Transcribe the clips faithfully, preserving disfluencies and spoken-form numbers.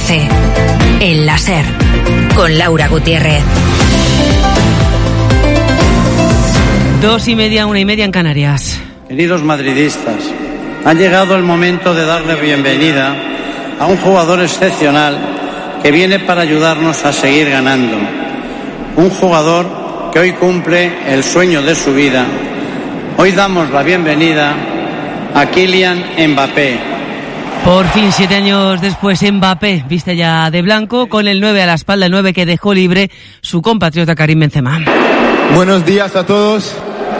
once. El láser. Con Laura Gutiérrez. Dos y media, una y media en Canarias. Queridos madridistas, ha llegado el momento de darle bienvenida a un jugador excepcional que viene para ayudarnos a seguir ganando. Un jugador que hoy cumple el sueño de su vida. Hoy damos la bienvenida a Kylian Mbappé. Por fin, siete años después, Mbappé viste ya de blanco, con el nueve a la espalda, el nueve que dejó libre su compatriota Karim Benzema. Buenos días a todos.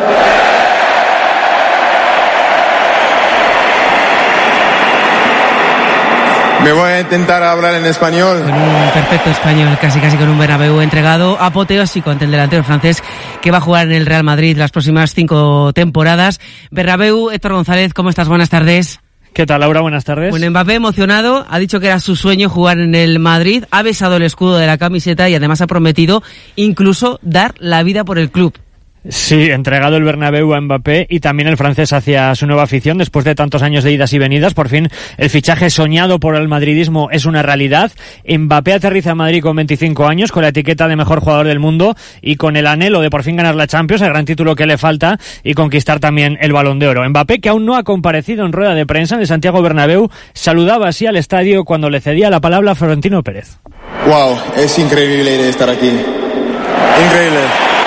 Me voy a intentar hablar en español. Con un perfecto español, casi casi con un Bernabéu entregado, apoteósico ante el delantero francés que va a jugar en el Real Madrid las próximas cinco temporadas. Bernabéu, Héctor González, ¿cómo estás? Buenas tardes. ¿Qué tal, Laura? Buenas tardes. Bueno, Mbappé emocionado, ha dicho que era su sueño jugar en el Madrid, ha besado el escudo de la camiseta y además ha prometido incluso dar la vida por el club. Sí, entregado el Bernabéu a Mbappé y también el francés hacia su nueva afición después de tantos años de idas y venidas. Por fin el fichaje soñado por el madridismo es una realidad. Mbappé aterriza en Madrid con veinticinco años, con la etiqueta de mejor jugador del mundo y con el anhelo de por fin ganar la Champions, el gran título que le falta, y conquistar también el Balón de Oro. Mbappé, que aún no ha comparecido en rueda de prensa en el Santiago Bernabéu, saludaba así al estadio cuando le cedía la palabra a Florentino Pérez. Wow, es increíble estar aquí. Increíble.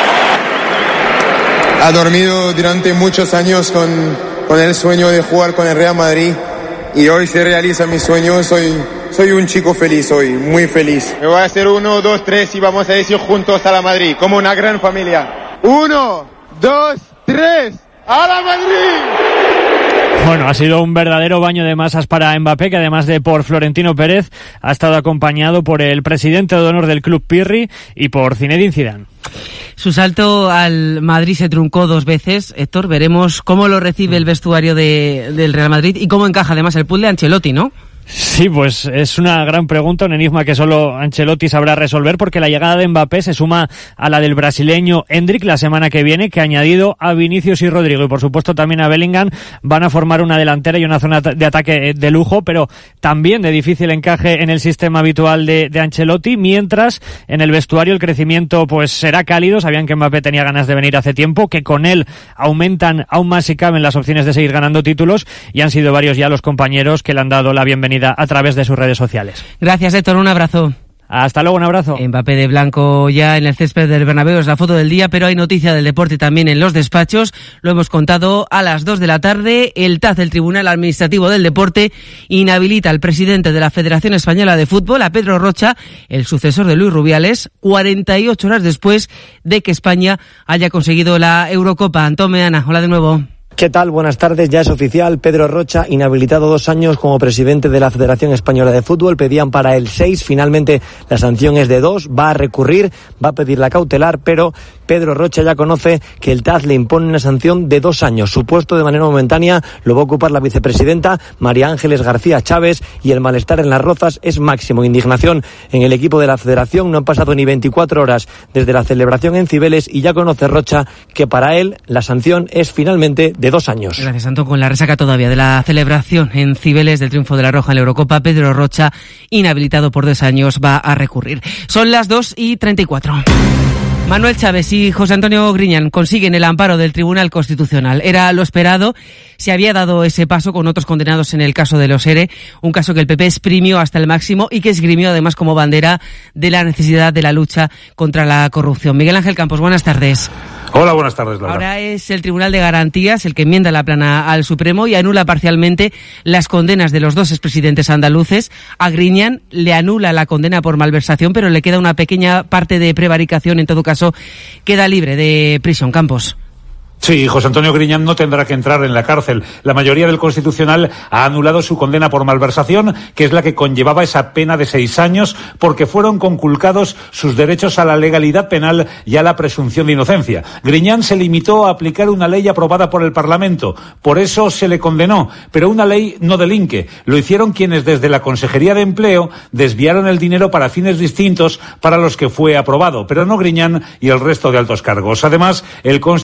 Ha dormido durante muchos años con, con el sueño de jugar con el Real Madrid y hoy se realiza mi sueño. Soy, soy un chico feliz hoy, muy feliz. Me voy a hacer uno, dos, tres y vamos a decir juntos a la Madrid, como una gran familia. Uno, dos, tres, ¡a la Madrid! Bueno, ha sido un verdadero baño de masas para Mbappé, que además de por Florentino Pérez, ha estado acompañado por el presidente de honor del club Pirri y por Zinedine Zidane. Su salto al Madrid se truncó dos veces, Héctor. Veremos cómo lo recibe el vestuario de, del Real Madrid y cómo encaja además el pool de Ancelotti, ¿no? Sí, pues es una gran pregunta, un enigma que solo Ancelotti sabrá resolver, porque la llegada de Mbappé se suma a la del brasileño Endrick la semana que viene, que añadido a Vinicius y Rodrigo y por supuesto también a Bellingham van a formar una delantera y una zona de ataque de lujo, pero también de difícil encaje en el sistema habitual de, de Ancelotti, mientras en el vestuario el crecimiento pues será cálido. Sabían que Mbappé tenía ganas de venir hace tiempo, que con él aumentan aún más si caben las opciones de seguir ganando títulos, y han sido varios ya los compañeros que le han dado la bienvenida a través de sus redes sociales. Gracias, Héctor, un abrazo. Hasta luego, un abrazo. Mbappé de blanco ya en el césped del Bernabéu es la foto del día, pero hay noticia del deporte también en los despachos. Lo hemos contado a las dos de la tarde. El T A Z, el Tribunal Administrativo del Deporte, inhabilita al presidente de la Federación Española de Fútbol, a Pedro Rocha, el sucesor de Luis Rubiales, cuarenta y ocho horas después de que España haya conseguido la Eurocopa. Antón Meana, hola de nuevo. ¿Qué tal? Buenas tardes. Ya es oficial. Pedro Rocha, inhabilitado dos años como presidente de la Federación Española de Fútbol. Pedían para el seis. Finalmente la sanción es de dos. Va a recurrir, va a pedir la cautelar, pero Pedro Rocha ya conoce que el T A Z le impone una sanción de dos años. Su puesto de manera momentánea lo va a ocupar la vicepresidenta María Ángeles García Chávez, y el malestar en Las Rozas es máximo. Indignación en el equipo de la Federación. No han pasado ni veinticuatro horas desde la celebración en Cibeles y ya conoce Rocha que para él la sanción es finalmente de dos años. Gracias, Antón. Con la resaca todavía de la celebración en Cibeles del triunfo de la Roja en la Eurocopa, Pedro Rocha, inhabilitado por dos años, va a recurrir. Son las dos y treinta y cuatro. Manuel Chávez y José Antonio Griñán consiguen el amparo del Tribunal Constitucional. Era lo esperado. Se había dado ese paso con otros condenados en el caso de los ERE, un caso que el P P exprimió hasta el máximo y que esgrimió además como bandera de la necesidad de la lucha contra la corrupción. Miguel Ángel Campos, buenas tardes. Hola, buenas tardes, Laura. Ahora es el Tribunal de Garantías el que enmienda la plana al Supremo y anula parcialmente las condenas de los dos expresidentes andaluces. A Griñán le anula la condena por malversación, pero le queda una pequeña parte de prevaricación. En todo caso, queda libre de prisión. Campos. Sí, José Antonio Griñán no tendrá que entrar en la cárcel. La mayoría del Constitucional ha anulado su condena por malversación, que es la que conllevaba esa pena de seis años, porque fueron conculcados sus derechos a la legalidad penal y a la presunción de inocencia. Griñán se limitó a aplicar una ley aprobada por el Parlamento. Por eso se le condenó. Pero una ley no delinque. Lo hicieron quienes desde la Consejería de Empleo desviaron el dinero para fines distintos para los que fue aprobado, pero no Griñán y el resto de altos cargos. Además, el